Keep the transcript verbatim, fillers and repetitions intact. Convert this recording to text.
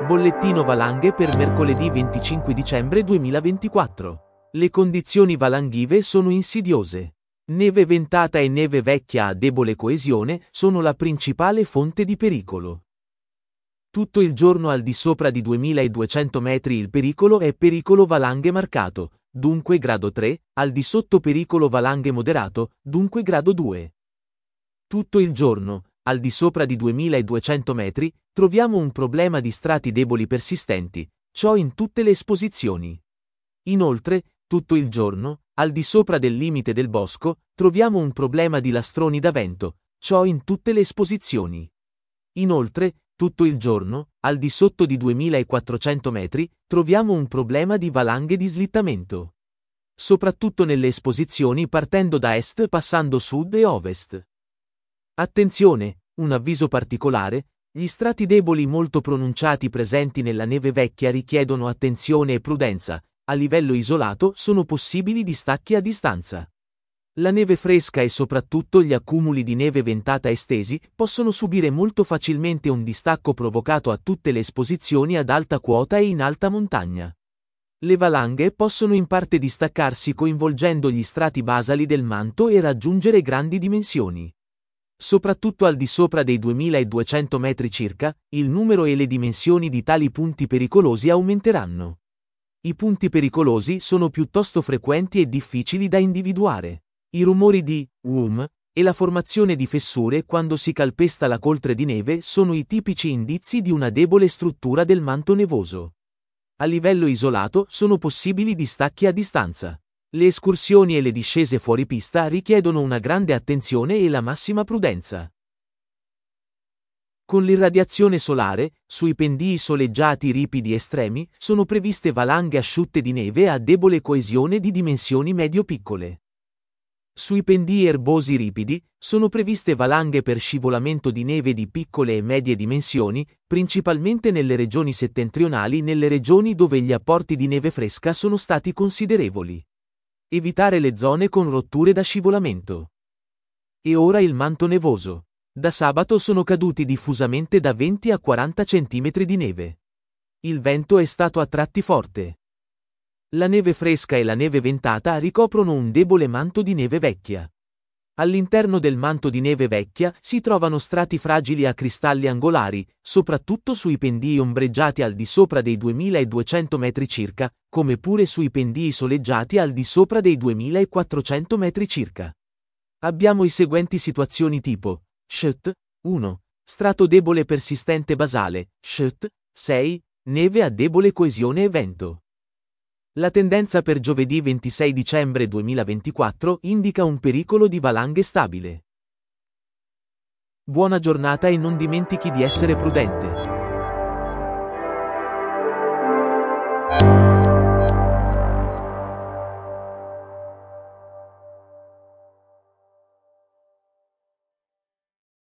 Bollettino valanghe per mercoledì venticinque dicembre duemilaventiquattro. Le condizioni valanghive sono insidiose. Neve ventata e neve vecchia a debole coesione sono la principale fonte di pericolo. Tutto il giorno al di sopra di duemiladuecento metri il pericolo è pericolo valanghe marcato, dunque grado tre, al di sotto pericolo valanghe moderato, dunque grado due. Tutto il giorno, al di sopra di duemiladuecento metri, troviamo un problema di strati deboli persistenti, ciò in tutte le esposizioni. Inoltre, tutto il giorno, al di sopra del limite del bosco, troviamo un problema di lastroni da vento, ciò in tutte le esposizioni. Inoltre, tutto il giorno, al di sotto di duemilaquattrocento metri, troviamo un problema di valanghe di slittamento. Soprattutto nelle esposizioni partendo da est passando sud e ovest. Attenzione, un avviso particolare, gli strati deboli molto pronunciati presenti nella neve vecchia richiedono attenzione e prudenza, a livello isolato sono possibili distacchi a distanza. La neve fresca e soprattutto gli accumuli di neve ventata estesi possono subire molto facilmente un distacco provocato a tutte le esposizioni ad alta quota e in alta montagna. Le valanghe possono in parte distaccarsi coinvolgendo gli strati basali del manto e raggiungere grandi dimensioni. Soprattutto al di sopra dei duemiladuecento metri circa, il numero e le dimensioni di tali punti pericolosi aumenteranno. I punti pericolosi sono piuttosto frequenti e difficili da individuare. I rumori di "wum" e la formazione di fessure quando si calpesta la coltre di neve sono i tipici indizi di una debole struttura del manto nevoso. A livello isolato sono possibili distacchi a distanza. Le escursioni e le discese fuori pista richiedono una grande attenzione e la massima prudenza. Con l'irradiazione solare, sui pendii soleggiati ripidi estremi, sono previste valanghe asciutte di neve a debole coesione di dimensioni medio-piccole. Sui pendii erbosi ripidi, sono previste valanghe per scivolamento di neve di piccole e medie dimensioni, principalmente nelle regioni settentrionali nelle regioni dove gli apporti di neve fresca sono stati considerevoli. Evitare le zone con rotture da scivolamento. E ora il manto nevoso. Da sabato sono caduti diffusamente da venti a quaranta centimetri di neve. Il vento è stato a tratti forte. La neve fresca e la neve ventata ricoprono un debole manto di neve vecchia. All'interno del manto di neve vecchia si trovano strati fragili a cristalli angolari, soprattutto sui pendii ombreggiati al di sopra dei duemiladuecento metri circa, come pure sui pendii soleggiati al di sopra dei duemilaquattrocento metri circa. Abbiamo i seguenti situazioni tipo: S H T uno. Strato debole persistente basale, S H T sei. Neve a debole coesione e vento. La tendenza per giovedì ventisei dicembre duemilaventiquattro indica un pericolo di valanghe stabile. Buona giornata e non dimentichi di essere prudente.